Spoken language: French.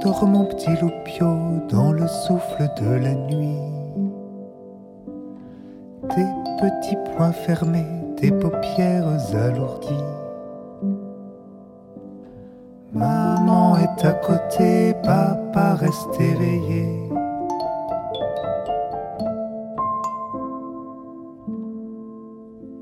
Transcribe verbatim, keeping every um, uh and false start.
dors mon petit loupio dans le souffle de la nuit. Tes petits poings fermés, tes paupières alourdies. Maman est à côté, papa reste éveillé.